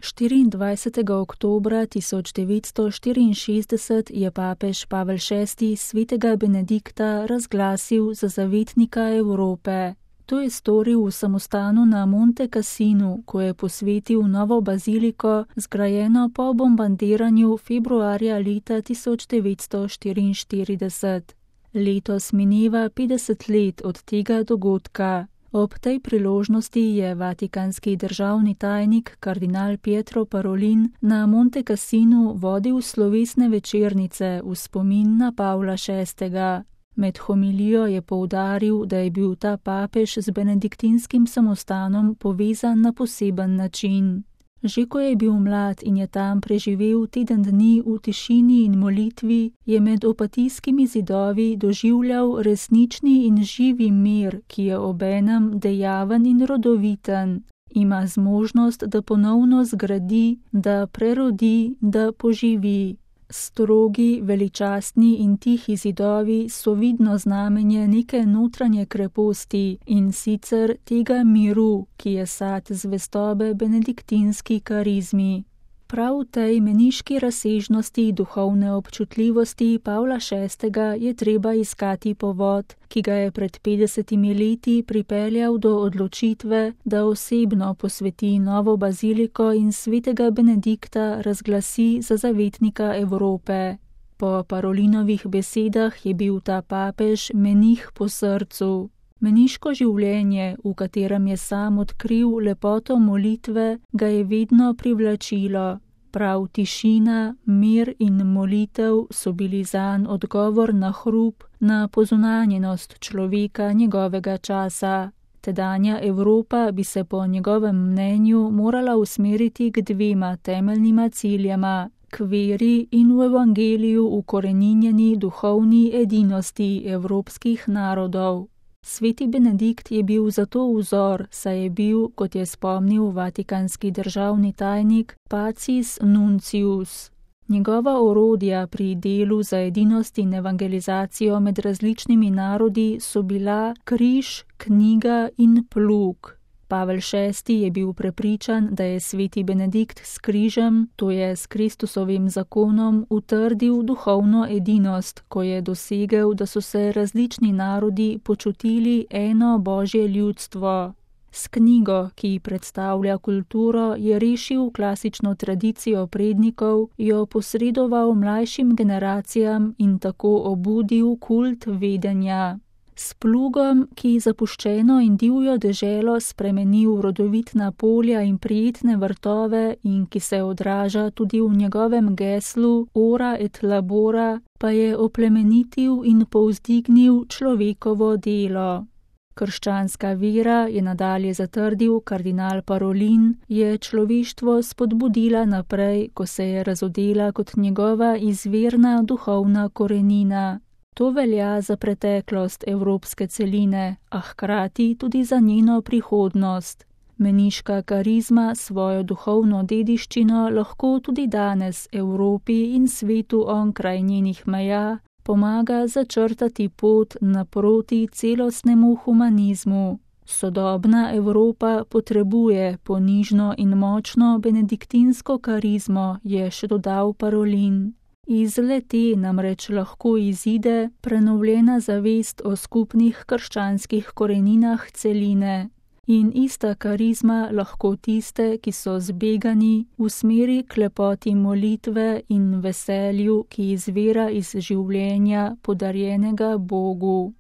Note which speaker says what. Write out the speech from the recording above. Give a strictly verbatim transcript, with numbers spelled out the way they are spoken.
Speaker 1: štiriindvajsetega oktobra tisoč devetsto štiriinšestdeset je papež Pavel šesti svetega Benedikta razglasil za zavetnika Evrope. To je storil v samostanu na Monte Cassinu, ko je posvetil novo baziliko, zgrajeno po bombardiranju februarja leta tisoč devetsto štiriinštirideset. Letos mineva petdeset let od tega dogodka. Ob tej priložnosti je vatikanski državni tajnik kardinal Pietro Parolin na Monte Cassinu vodil slovesne večernice v spomin na Pavla šestega. Med homilijo je poudaril, da je bil ta papež z benediktinskim samostanom povezan na poseben način. Že ko je bil mlad in je tam preživel teden dni v tišini in molitvi, je med opatijskimi zidovi doživljal resnični in živi mir, ki je obenem dejaven in rodoviten. Ima zmožnost, da ponovno zgradi, da prerodi, da poživi. Strogi, veličastni in tihi zidovi so vidno znamenje neke notranje kreposti in sicer tega miru, ki je sad zvestobe benediktinski karizmi. Prav v tej meniški razsežnosti duhovne občutljivosti Pavla šestega je treba iskati povod, ki ga je pred petdesetimi leti pripeljal do odločitve, da osebno posveti novo baziliko in svetega Benedikta razglasi za zavetnika Evrope. Po Parolinovih besedah je bil ta papež menih po srcu. Meniško življenje, v katerem je sam odkril lepoto molitve, ga je vedno privlačilo. Prav tišina, mir in molitev so bili zanj odgovor na hrup, na pozunanjenost človeka njegovega časa. Tedanja Evropa bi se po njegovem mnenju morala usmeriti k dvema temeljnima ciljema, k veri in v evangeliju ukoreninjeni duhovni edinosti evropskih narodov. Sveti Benedikt je bil zato vzor, saj je bil, kot je spomnil vatikanski državni tajnik, pacis nuncius. Njegova orodja pri delu za edinost in evangelizacijo med različnimi narodi so bila križ, knjiga in plug. Pavel šesti je bil prepričan, da je sveti Benedikt s križem, to je s Kristusovim zakonom, utrdil duhovno edinost, ko je dosegel, da so se različni narodi počutili eno božje ljudstvo. S knjigo, ki predstavlja kulturo, je rešil klasično tradicijo prednikov, jo posredoval mlajšim generacijam in tako obudil kult vedenja. S plugom, ki zapuščeno in divjo deželo spremeni v rodovitna polja in prijetne vrtove in ki se odraža tudi v njegovem geslu Ora et labora, pa je oplemenitil in povzdignil človekovo delo. Krščanska vera, je nadalje zatrdil kardinal Parolin, je človeštvo spodbudila naprej, ko se je razodela kot njegova izvirna duhovna korenina. To velja za preteklost evropske celine, a hkrati tudi za njeno prihodnost. Meniška karizma svojo duhovno dediščino lahko tudi danes Evropi in svetu onkraj njenih meja pomaga začrtati pot naproti celostnemu humanizmu. Sodobna Evropa potrebuje ponižno in močno benediktinsko karizmo, je še dodal Parolin. Iz le-te namreč lahko izide prenovljena zavest o skupnih krščanskih koreninah celine in ista karizma lahko tiste, ki so zbegani, usmeri k lepoti molitve in veselju, ki izvira iz življenja podarjenega Bogu.